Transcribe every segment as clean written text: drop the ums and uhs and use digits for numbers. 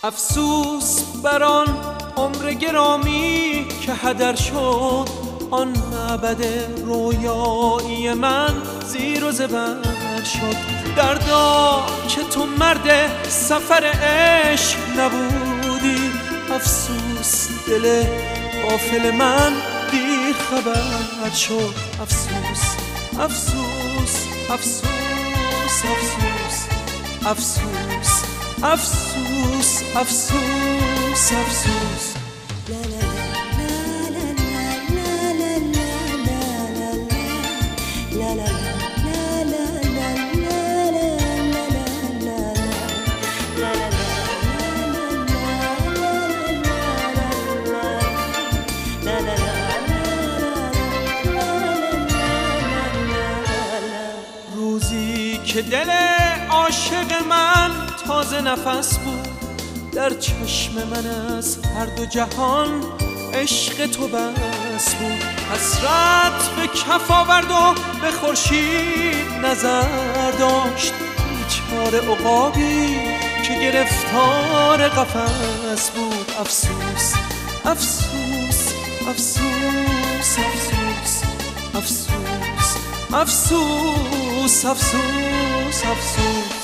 افسوس بر آن عمر گرامی که هدر شد، آن معبد رویایی من زیر و زبر شد. دردا که تو مرد سفر عشق نبودی، افسوس دل غافل من دیر خبر شد. افسوس افسوس افسوس افسوس افسوس افسوس افسوس افسوس. روزی که دل عاشق من تازه نفس بود، در چشم من از هر دو جهان عشق تو بس بود. حسرت به کف آورد و به خورشید نظر داشت، بیچاره عقابی که گرفتار قفس بود. افسوس افسوس افسوس افسوس افسوس افسوس افسوس افسوس.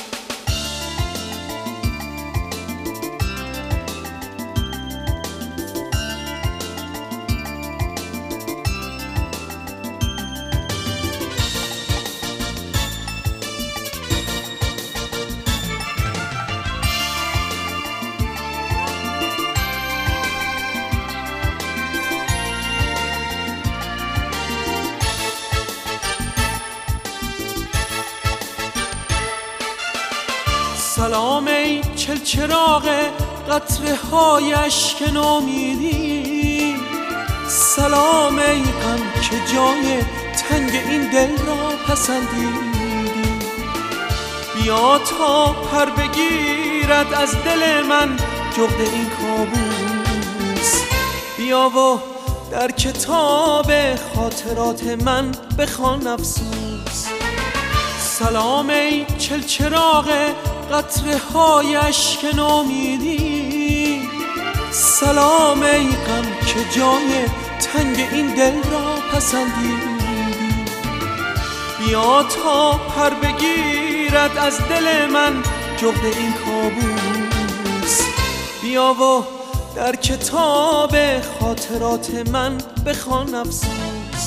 سلام ای چلچراغ قطره های اشک نومیدی، سلام ای غم که جای تنگ این دل را پسندیدی. بیا تا پر بگیرد از دل من جغد این کابوس، بیا و در کتاب خاطرات من بخوان افسوس. سلام ای چلچراغ قطره های اشک نومیدی، سلام ای غم که جای تنگ این دل را پسندیدی. بیا تا پر بگیرد از دل من جغد این کابوس، بیا و در کتاب خاطرات من بخوان افسوس.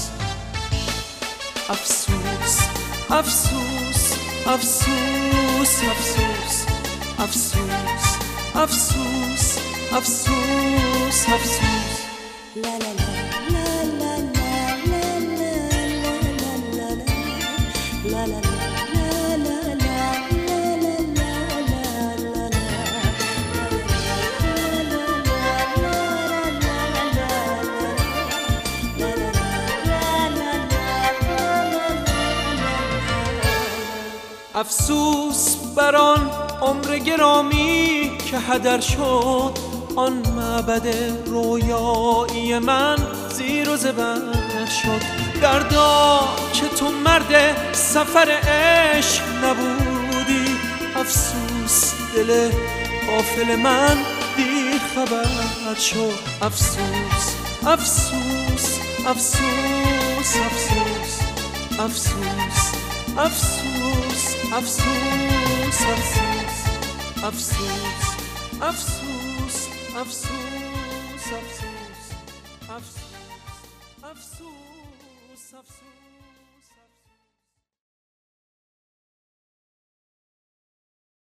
افسوس افسوس افسوس افسوس افسوس افسوس افسوس افسوس. لا لا لا لا لا لا لا لا افسوس بر آن عمر گرامی که هدر شد، آن معبد رویایی من زیر و زبر شد. دردا که تو مرد سفر عشق نبودی، افسوس دل غافل من دیر خبر شد. افسوس افسوس افسوس افسوس افسوس افسوس افسوس افسوس افسوس افسوس افسوس افسوس افسوس افسوس افسوس.